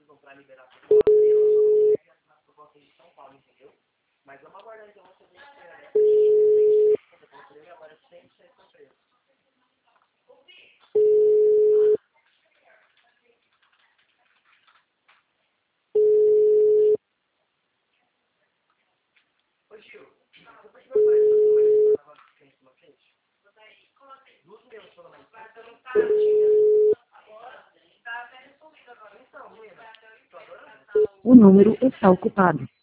precisam para liberar todo mundo. E eu sou na proposta de São Paulo, entendeu? Mas vamos aguardar então essa gente e agora sempre sai surpresa. Ô Gil, você pode me aparecer o número de carnaval que tem aqui na frente? Duas meses pelo menos. Então, menina, tô adorando. O número está ocupado.